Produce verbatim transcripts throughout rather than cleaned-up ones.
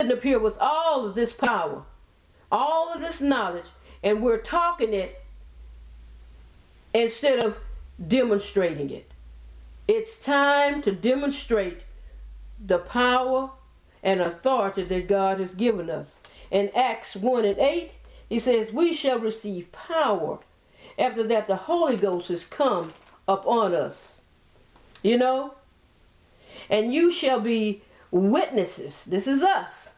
sitting up here with all of this power, all of this knowledge, and we're talking it instead of demonstrating it. It's time to demonstrate the power and authority that God has given us. In Acts one and eight, he says, we shall receive power after that the Holy Ghost has come upon us. You know? And you shall be witnesses. This is us.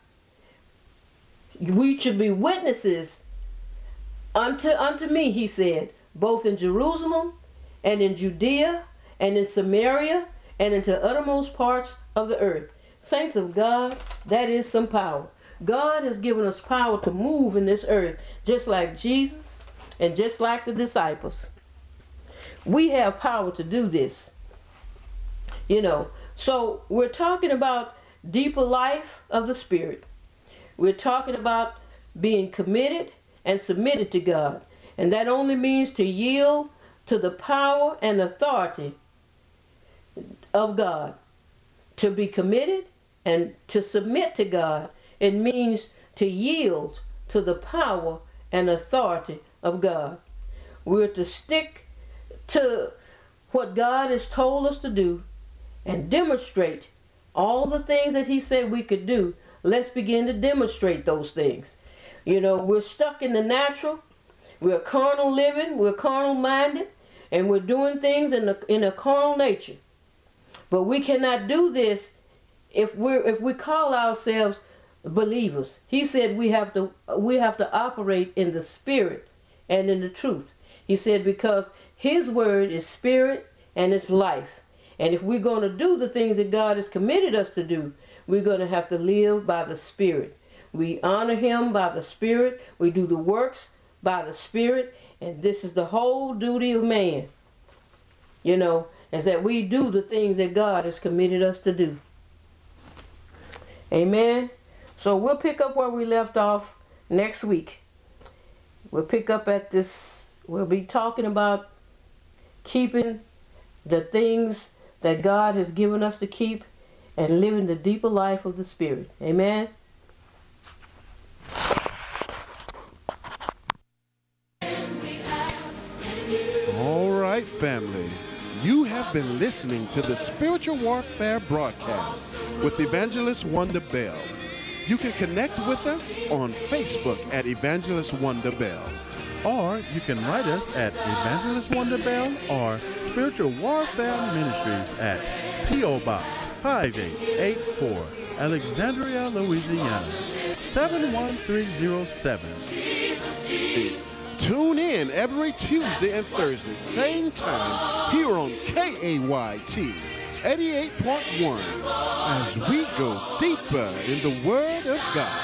We should be witnesses unto, unto me, he said, both in Jerusalem and in Judea and in Samaria and into uttermost parts of the earth. Saints of God, that is some power. God has given us power to move in this earth, just like Jesus and just like the disciples. We have power to do this. You know, so we're talking about deeper life of the Spirit. We're talking about being committed and submitted to God. And that only means to yield to the power and authority of God. To be committed and to submit to God, it means to yield to the power and authority of God. We're to stick to what God has told us to do and demonstrate all the things that he said we could do. Let's begin to demonstrate those things. You know, we're stuck in the natural. We're carnal living. We're carnal minded. And we're doing things in, the, in a carnal nature. But we cannot do this if we're if we call ourselves believers. He said we have to we have to operate in the Spirit and in the truth. He said because his word is spirit and it's life. And if we're going to do the things that God has committed us to do, we're going to have to live by the Spirit. We honor him by the Spirit. We do the works by the Spirit. And this is the whole duty of man. You know, is that we do the things that God has committed us to do. Amen. So we'll pick up where we left off next week. We'll pick up at this, we'll be talking about keeping the things that God has given us to keep and living the deeper life of the Spirit. Amen. All right, family. You have been listening to the Spiritual Warfare broadcast with Evangelist Wanda Bell. You can connect with us on Facebook at Evangelist Wanda Bell. Or you can write us at Evangelist Wanda Bell or Spiritual Warfare Ministries at P O Box five eight eight four, Alexandria, Louisiana, seven one three zero seven. Tune in every Tuesday and Thursday, same time, here on K A Y T eighty-eight point one, as we go deeper in the Word of God.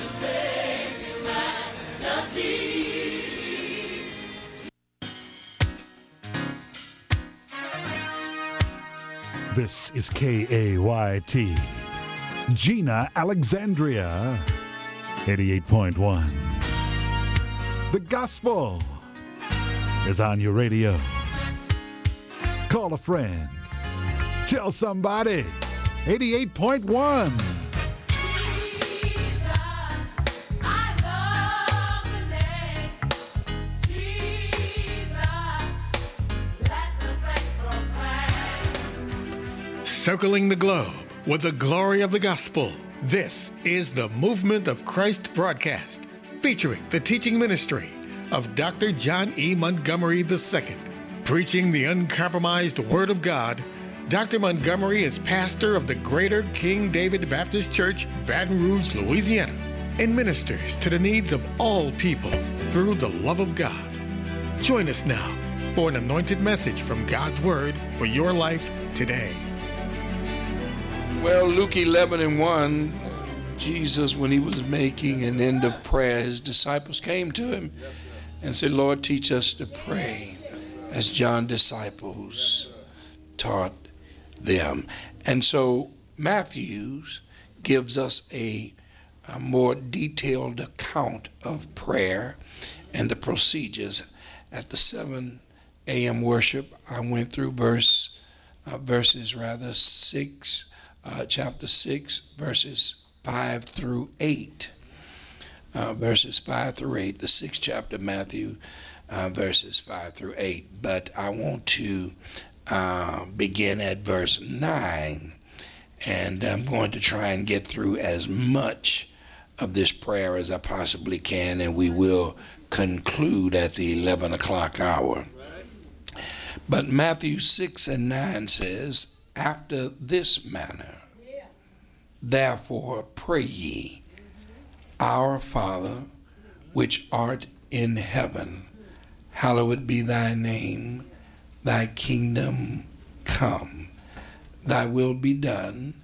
This is K A Y T, Gina, Alexandria, eighty-eight point one. The gospel is on your radio. Call a friend. Tell somebody. eighty-eight point one. Circling the globe with the glory of the gospel. This is the Movement of Christ broadcast, featuring the teaching ministry of Doctor John E. Montgomery the Second. Preaching the uncompromised Word of God, Doctor Montgomery is pastor of the Greater King David Baptist Church, Baton Rouge, Louisiana, and ministers to the needs of all people through the love of God. Join us now for an anointed message from God's Word for your life today. Well, Luke eleven and one, Jesus, when he was making an end of prayer, his disciples came to him and said, Lord, teach us to pray as John's disciples taught them. And so Matthews gives us a, a more detailed account of prayer and the procedures. At the seven a.m. worship, I went through verse, uh, verses rather six, uh, chapter six, verses five through eight. Uh, verses five through eight, the sixth chapter of Matthew, uh, verses five through eight. But I want to uh, begin at verse nine, and I'm going to try and get through as much of this prayer as I possibly can, and we will conclude at the eleven o'clock hour. But Matthew six and nine says, after this manner, therefore pray ye, Our Father, which art in heaven, hallowed be thy name, thy kingdom come, thy will be done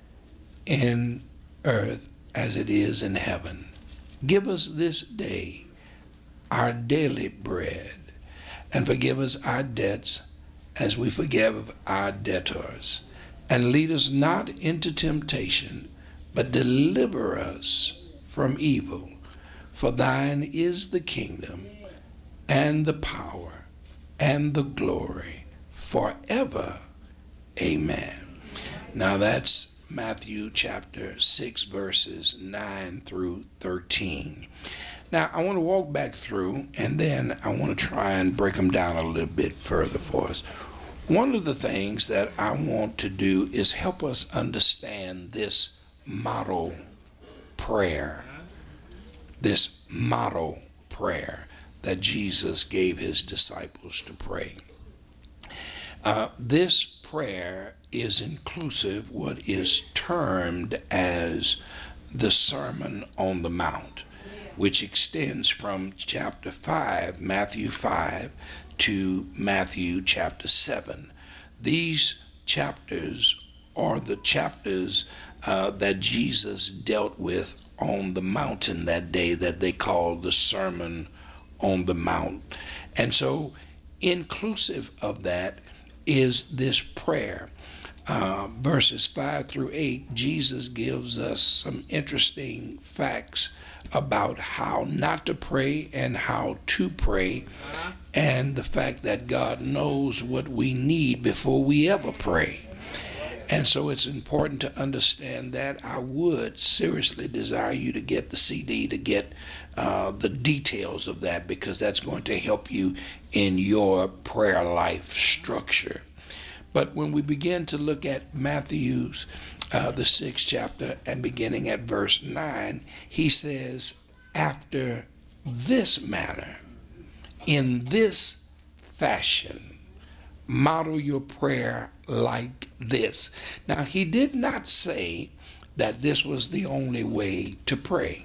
in earth as it is in heaven. Give us this day our daily bread, and forgive us our debts as we forgive our debtors. And lead us not into temptation, but deliver us from evil. For thine is the kingdom, and the power, and the glory, forever. Amen. Now that's Matthew chapter six, verses nine through thirteen. Now I want to walk back through, and then I want to try and break them down a little bit further for us. One of the things that I want to do is help us understand this model prayer, this model prayer that Jesus gave his disciples to pray. Uh, this prayer is inclusive what is termed as the Sermon on the Mount, which extends from chapter five, Matthew five, to Matthew chapter seven. These chapters are the chapters uh, that Jesus dealt with on the mountain that day that they called the Sermon on the Mount. And so inclusive of that is this prayer. Uh, verses five through eight, Jesus gives us some interesting facts about how not to pray and how to pray, uh-huh. and the fact that God knows what we need before we ever pray. And so it's important to understand that. I would seriously desire you to get the C D, to get uh, the details of that, because that's going to help you in your prayer life structure. But when we begin to look at Matthew's, uh, the sixth chapter, and beginning at verse nine, he says, after this manner, in this fashion, model your prayer like this. Now, he did not say that this was the only way to pray.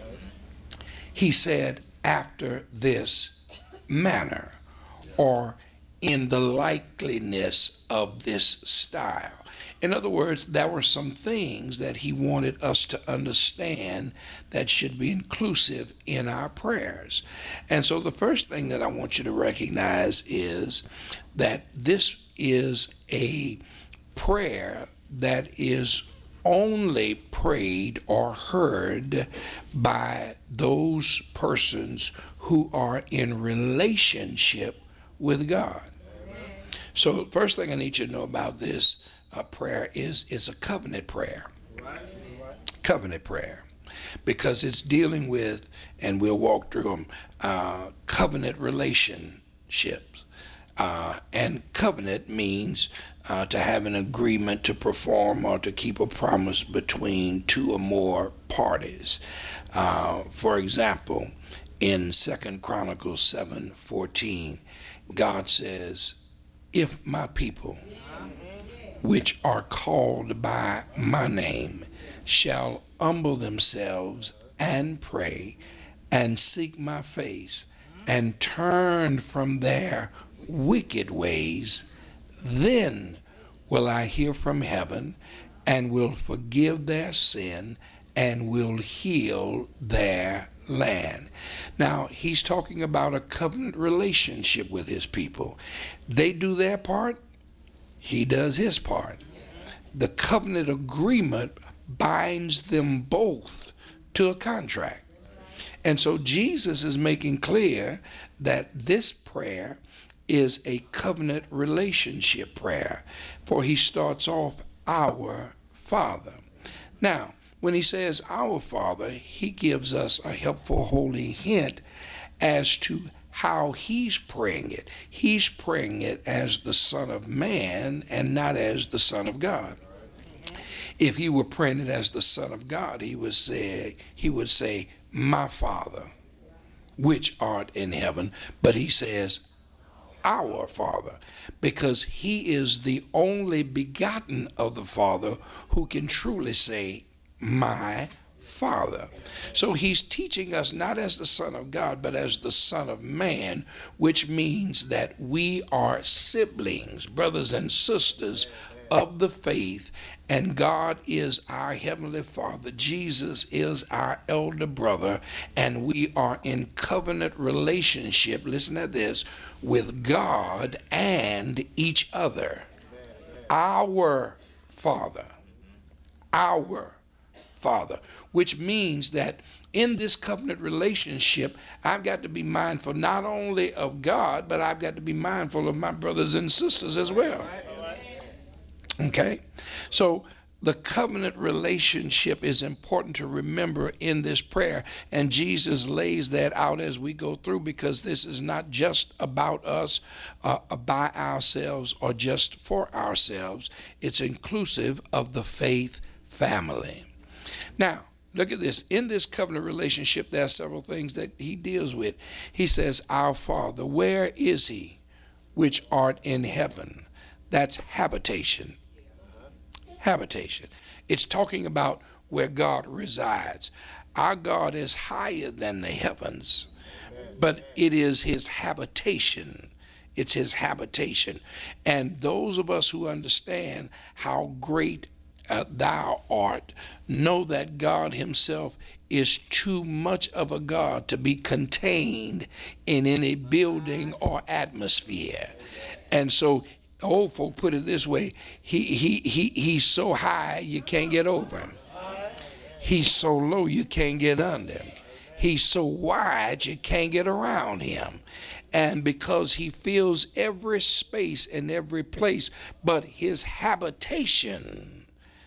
He said, after this manner, or in the likeliness of this style. In other words, there were some things that he wanted us to understand that should be inclusive in our prayers. And so the first thing that I want you to recognize is that this is a prayer that is only prayed or heard by those persons who are in relationship with God. So first thing I need you to know about this uh, prayer is it's a covenant prayer. Covenant prayer. Because it's dealing with, and we'll walk through them, uh, covenant relationships. Uh, and covenant means uh, to have an agreement to perform or to keep a promise between two or more parties. Uh, for example, in Second Chronicles seven fourteen, God says, if my people, which are called by my name, shall humble themselves and pray and seek my face and turn from their wicked ways, then will I hear from heaven and will forgive their sin and will heal their land. Now, he's talking about a covenant relationship with his people. They do their part, he does his part. The covenant agreement binds them both to a contract. And so Jesus is making clear that this prayer is a covenant relationship prayer, for he starts off, our Father. Now, when he says our Father, he gives us a helpful holy hint as to how he's praying it. He's praying it as the Son of Man and not as the Son of God. If he were praying it as the Son of God, he would say, he would say, my Father, which art in heaven. But he says, our Father, because he is the only begotten of the Father who can truly say, my Father. So he's teaching us not as the Son of God, but as the Son of Man, which means that we are siblings, brothers and sisters of the faith, and God is our Heavenly Father. Jesus is our elder brother, and we are in covenant relationship, listen to this, with God and each other. Our Father. Our Father. Which means that in this covenant relationship, I've got to be mindful not only of God, but I've got to be mindful of my brothers and sisters as well. Okay? So the covenant relationship is important to remember in this prayer, and Jesus lays that out as we go through, because this is not just about us uh, by ourselves or just for ourselves. It's inclusive of the faith family. Now, look at this. In this covenant relationship, there are several things that he deals with. He says, our Father, where is he which art in heaven? That's habitation. Habitation. It's talking about where God resides. Our God is higher than the heavens, but it is his habitation. It's his habitation. And those of us who understand how great uh, thou art know that God himself is too much of a God to be contained in any building or atmosphere. And so old folk put it this way, he, he, he, he's so high you can't get over him. He's so low you can't get under him. He's so wide you can't get around him. And because he fills every space and every place, but his habitation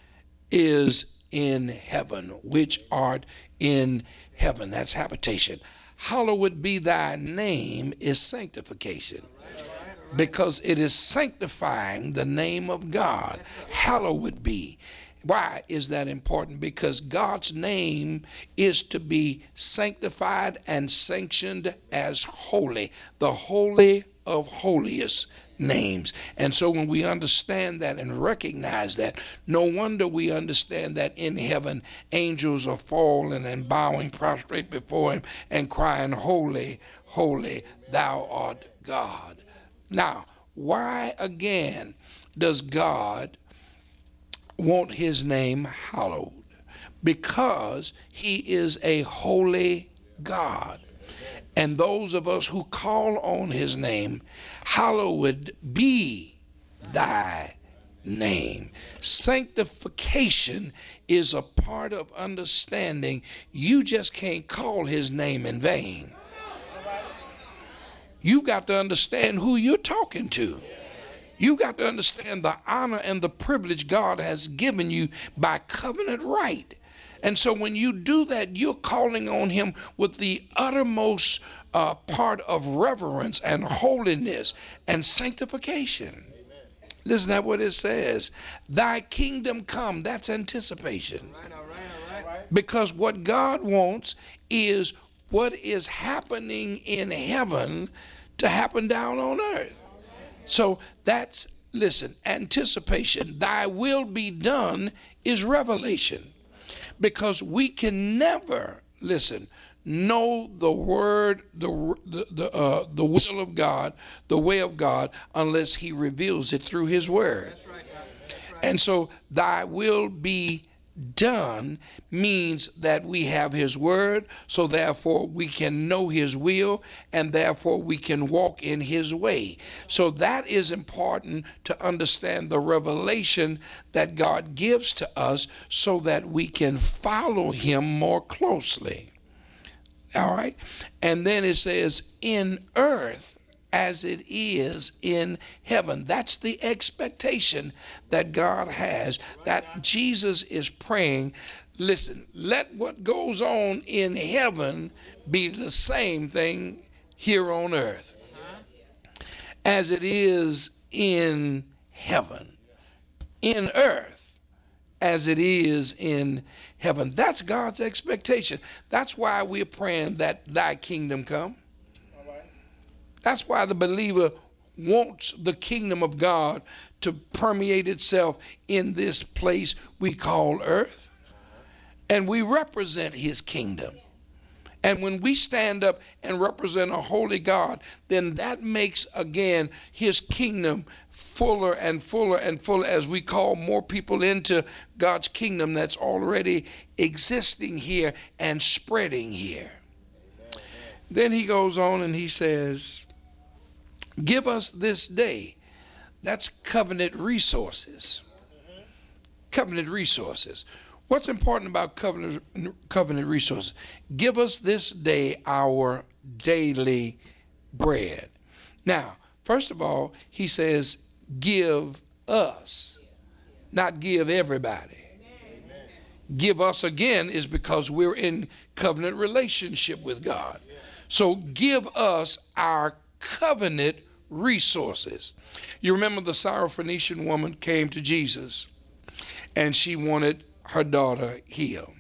is in heaven, which art in heaven. That's habitation. Hallowed be thy name is sanctification, because it is sanctifying the name of God. Hallowed be. Why is that important? Because God's name is to be sanctified and sanctioned as holy, the holy of holiest names. And so when we understand that and recognize that, no wonder we understand that in heaven angels are falling and bowing prostrate before him and crying, holy, holy, thou art God. Now, why again does God want his name hallowed? Because he is a holy God. And those of us who call on his name, hallowed be thy name. Sanctification is a part of understanding you just can't call his name in vain. You've got to understand who you're talking to. You've got to understand the honor and the privilege God has given you by covenant right. And so when you do that, you're calling on him with the uttermost uh, part of reverence and holiness and sanctification. Amen. Listen to what it says. Thy kingdom come. That's anticipation. All right, all right, all right. Because what God wants is what is happening in heaven to happen down on earth. So that's, listen, anticipation. Thy will be done is revelation. Because we can never, listen, know the word, the the the, uh, the will of God, the way of God, unless he reveals it through his word. That's right, That's right. And so thy will be done means that we have his word, so therefore we can know his will, and therefore we can walk in his way. So that is important to understand the revelation that God gives to us so that we can follow him more closely. All right. And then it says in earth as it is in heaven. That's the expectation that God has, that Jesus is praying listen, let what goes on in heaven be the same thing here on earth as it is in heaven, in earth as it is in heaven. That's God's expectation. That's why we're praying that thy kingdom come. That's why the believer wants the kingdom of God to permeate itself in this place we call earth. And we represent his kingdom. And when we stand up and represent a holy God, then that makes, again, his kingdom fuller and fuller and fuller as we call more people into God's kingdom that's already existing here and spreading here. Amen. Then he goes on and he says, give us this day. That's covenant resources. Mm-hmm. Covenant resources. What's important about covenant, covenant resources? Give us this day our daily bread. Now, first of all, he says, give us, not give everybody. Amen. Give us again is because we're in covenant relationship with God. So give us our covenant resources. You remember the Syrophoenician woman came to Jesus and she wanted her daughter healed.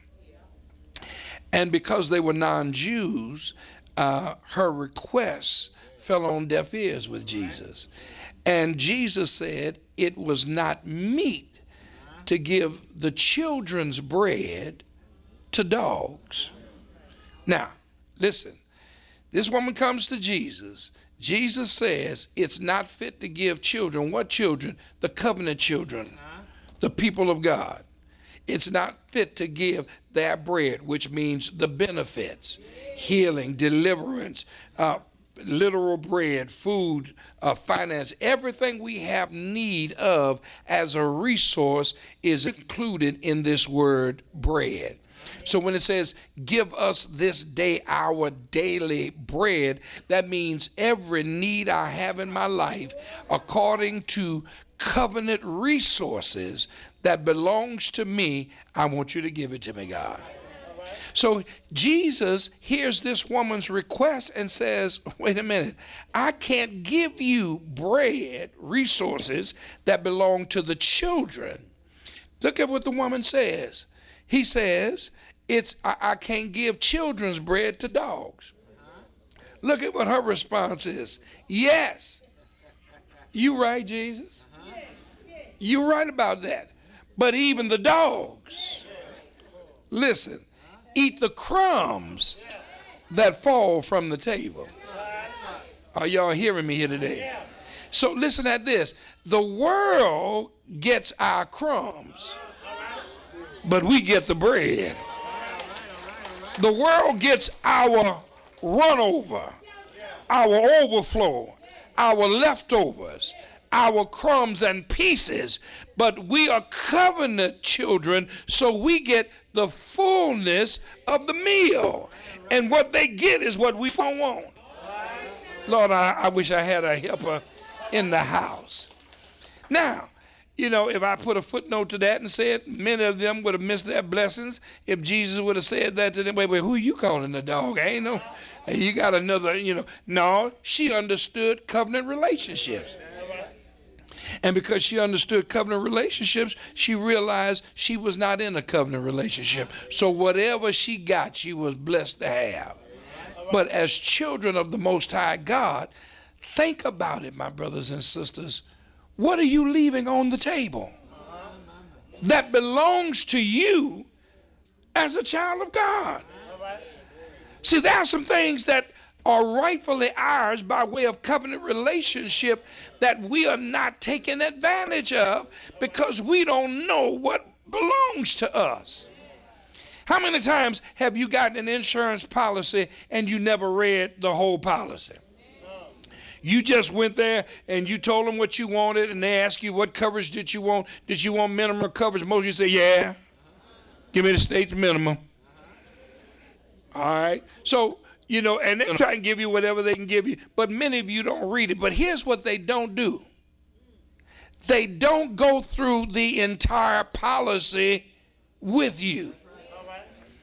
And because they were non-Jews, uh, her requests fell on deaf ears with Jesus. And Jesus said it was not meet to give the children's bread to dogs. Now, listen, this woman comes to Jesus. Jesus says it's not fit to give children, what children? The covenant children, the people of God. It's not fit to give their bread, which means the benefits, healing, deliverance, uh, literal bread, food, uh, finance, everything we have need of as a resource is included in this word bread. So when it says, give us this day our daily bread, that means every need I have in my life, according to covenant resources that belongs to me, I want you to give it to me, God. So Jesus hears this woman's request and says, wait a minute, I can't give you bread, resources that belong to the children. Look at what the woman says. He says, it's I, I can't give children's bread to dogs. Look at what her response is. Yes. You right, Jesus. You're right about that. But even the dogs, listen, eat the crumbs that fall from the table. Are y'all hearing me here today? So listen at this. The world gets our crumbs, but we get the bread. The world gets our runover, our overflow, our leftovers, our crumbs and pieces, but we are covenant children, so we get the fullness of the meal. And what they get is what we don't want. Lord, I, I wish I had a helper in the house. Now, you know, if I put a footnote to that and said many of them would have missed their blessings if Jesus would have said that to them. Wait, wait, who you calling a dog? I ain't no, you got another, you know. No, she understood covenant relationships. And because she understood covenant relationships, she realized she was not in a covenant relationship. So whatever she got, she was blessed to have. But as children of the Most High God, think about it, my brothers and sisters. What are you leaving on the table that belongs to you as a child of God? See, there are some things that are rightfully ours by way of covenant relationship that we are not taking advantage of because we don't know what belongs to us. How many times have you gotten an insurance policy and you never read the whole policy? You just went there and you told them what you wanted and they asked you what coverage did you want. Did you want minimum coverage? Most of you say, yeah. Give me the state's minimum. All right. So, you know, and they try and give you whatever they can give you. But many of you don't read it. But here's what they don't do. They don't go through the entire policy with you.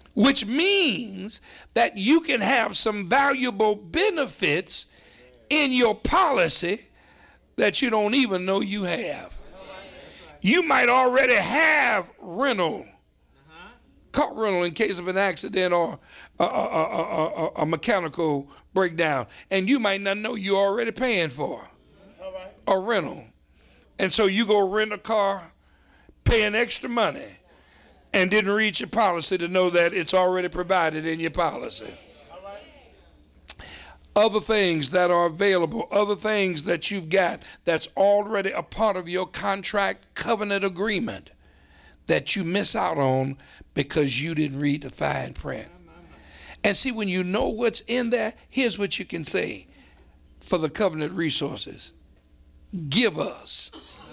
which means that you can have some valuable benefits in your policy that you don't even know you have. You might already have rental, car rental in case of an accident or a, a, a, a, a mechanical breakdown, and you might not know you're already paying for a rental. And so you go rent a car, paying extra money, and didn't read your policy to know that it's already provided in your policy. Other things that are available, other things that you've got that's already a part of your contract covenant agreement that you miss out on because you didn't read the fine print. And see, when you know what's in there, here's what you can say for the covenant resources. Give us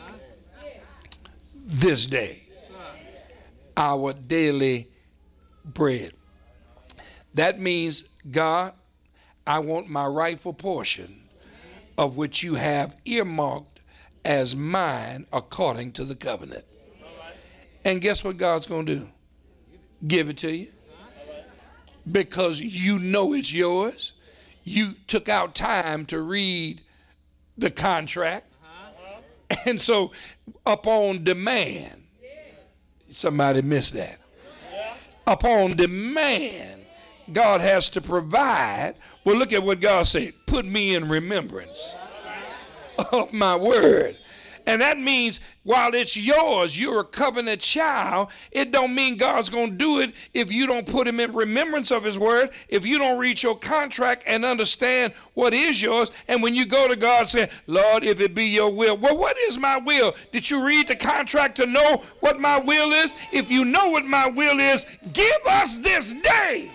this day our daily bread. That means, God, I want my rightful portion of which you have earmarked as mine according to the covenant. And guess what God's going to do? Give it to you. Because you know it's yours. You took out time to read the contract. And so upon demand, somebody missed that. Upon demand, God has to provide. Well, look at what God said. Put me in remembrance of my word. And that means while it's yours, you're a covenant child, it don't mean God's going to do it if you don't put him in remembrance of his word, if you don't read your contract and understand what is yours. And when you go to God saying, Lord, if it be your will. Well, what is my will? Did you read the contract to know what my will is? If you know what my will is, give us this day.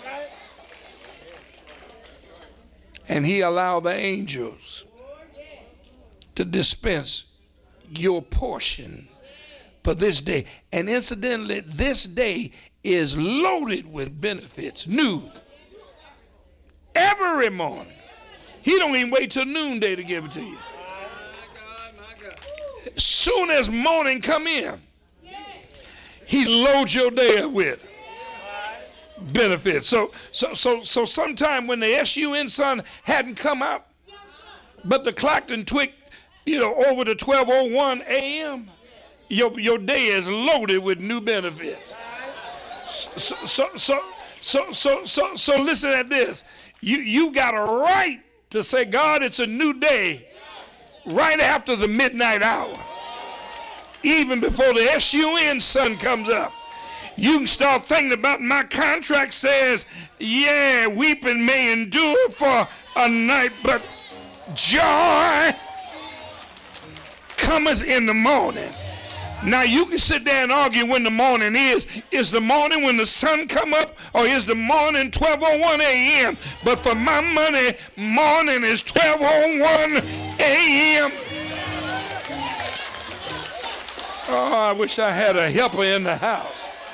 And he allowed the angels to dispense your portion for this day. And incidentally, this day is loaded with benefits, new. Every morning. He don't even wait till noonday to give it to you. As soon as morning come in, he loads your day up with benefits. So so so so sometime when the S U N sun hadn't come out, but the clock done tweaked, you know, over to twelve oh one a m, your your day is loaded with new benefits. So so so so so so, so listen at this. You you got a right to say, God, it's a new day right after the midnight hour. Even before the S U N sun comes up. You can start thinking about my contract says, yeah, weeping may endure for a night, but joy cometh in the morning. Now you can sit there and argue when the morning is. Is the morning when the sun come up, or is the morning twelve oh one a m? But for my money, morning is twelve oh one a m Oh, I wish I had a helper in the house.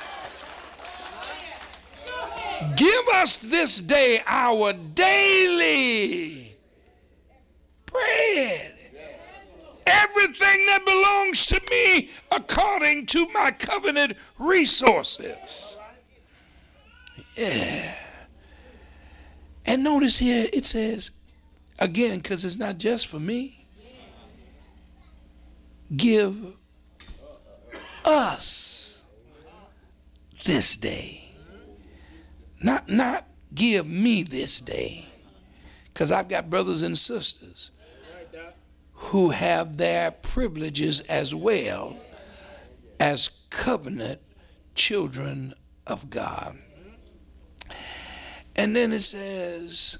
Give us this day our daily bread. Everything that belongs to me according to my covenant resources. Yeah. And notice here it says, again, because it's not just for me, give us this day. Not, not give me this day, because I've got brothers and sisters who have their privileges as well as covenant children of God. And then it says,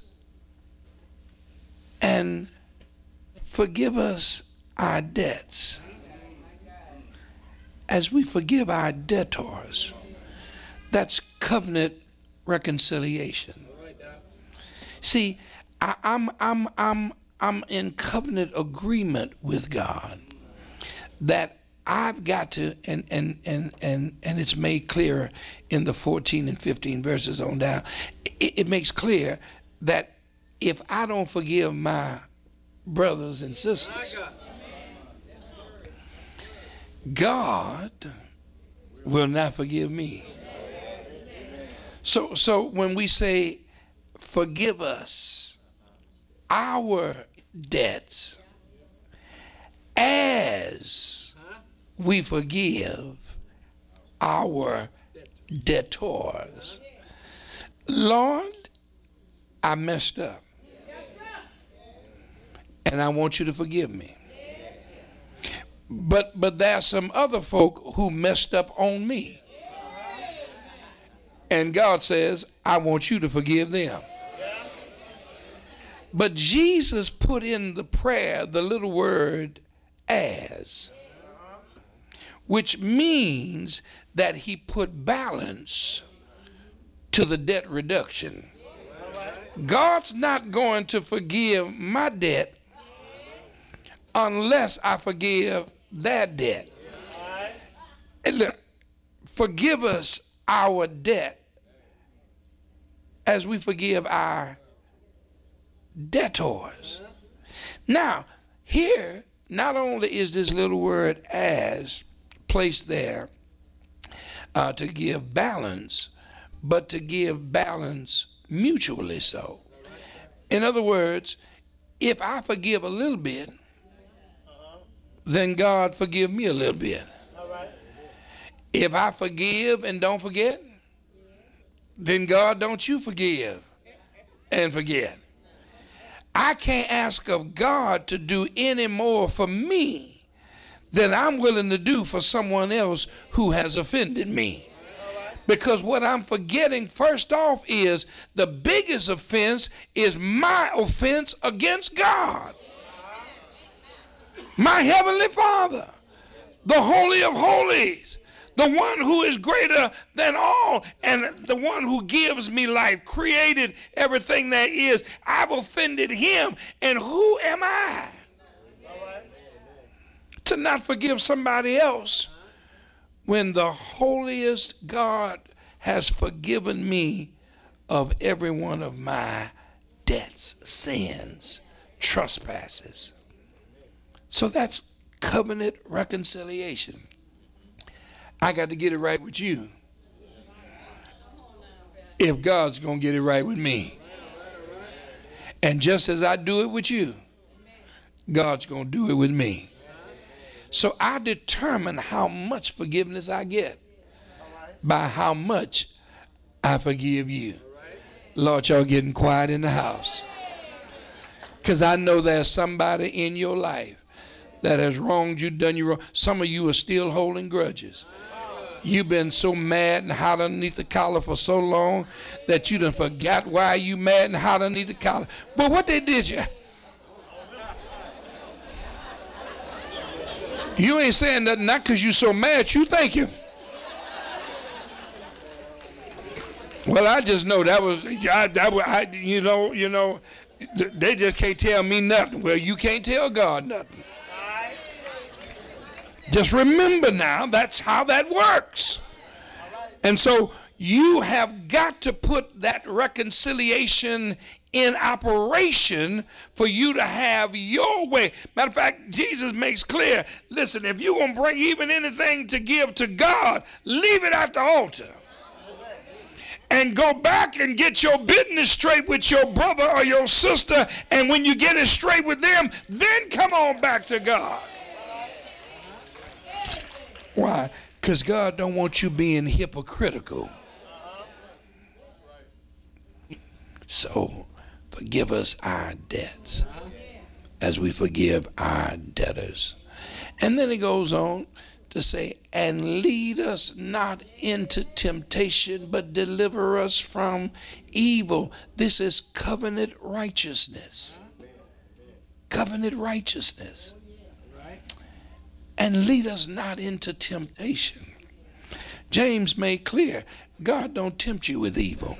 and forgive us our debts as we forgive our debtors. That's covenant reconciliation. See, I, I'm I'm I'm I'm in covenant agreement with God that I've got to, and and and and and it's made clear in the fourteen and fifteen verses on down. It, it makes clear that if I don't forgive my brothers and sisters, God will not forgive me. So, so when we say, forgive us our debts as we forgive our debtors. Lord, I messed up. And I want you to forgive me. But but there are some other folk who messed up on me. And God says, I want you to forgive them. But Jesus put in the prayer the little word as, which means that he put balance to the debt reduction. God's not going to forgive my debt unless I forgive their debt. And look, forgive us our debt as we forgive our debtors. Now, here, not only is this little word as placed there uh, to give balance, but to give balance mutually so. In other words, if I forgive a little bit, then God forgive me a little bit. If I forgive and don't forget, then God don't you forgive and forget. I can't ask of God to do any more for me than I'm willing to do for someone else who has offended me. Because what I'm forgetting first off is the biggest offense is my offense against God. My heavenly Father, the Holy of Holies, the one who is greater than all, and the one who gives me life, created everything there is. I've offended him, and who am I to not forgive somebody else when the holiest God has forgiven me of every one of my debts, sins, trespasses? So that's covenant reconciliation. I got to get it right with you if God's going to get it right with me. And just as I do it with you, God's going to do it with me. So I determine how much forgiveness I get by how much I forgive you. Lord, y'all getting quiet in the house. Because I know there's somebody in your life that has wronged you, done you wrong. Some of you are still holding grudges. You've been so mad and hot underneath the collar for so long that you done forgot why you mad and hot underneath the collar. But what they did you? You ain't saying nothing, not because you so mad, you thank you. Well, I just know that was, I, that was I, you know, you know, they just can't tell me nothing. Well, you can't tell God nothing. Just remember now, that's how that works. And so you have got to put that reconciliation in operation for you to have your way. Matter of fact, Jesus makes clear, listen, if you're going to bring even anything to give to God, leave it at the altar. And go back and get your business straight with your brother or your sister. And when you get it straight with them, then come on back to God. Why? Because God don't want you being hypocritical. So forgive us our debts as we forgive our debtors. And then he goes on to say, and lead us not into temptation, but deliver us from evil. This is covenant righteousness. Covenant righteousness. And lead us not into temptation. James made clear, God don't tempt you with evil.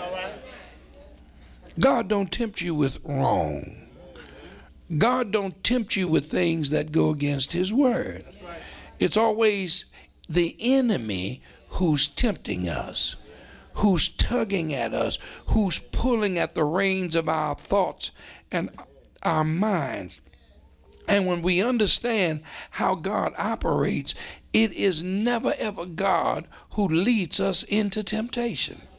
God don't tempt you with wrong. God don't tempt you with things that go against his word. It's always the enemy who's tempting us, who's tugging at us, who's pulling at the reins of our thoughts and our minds. And when we understand how God operates, it is never ever God who leads us into temptation.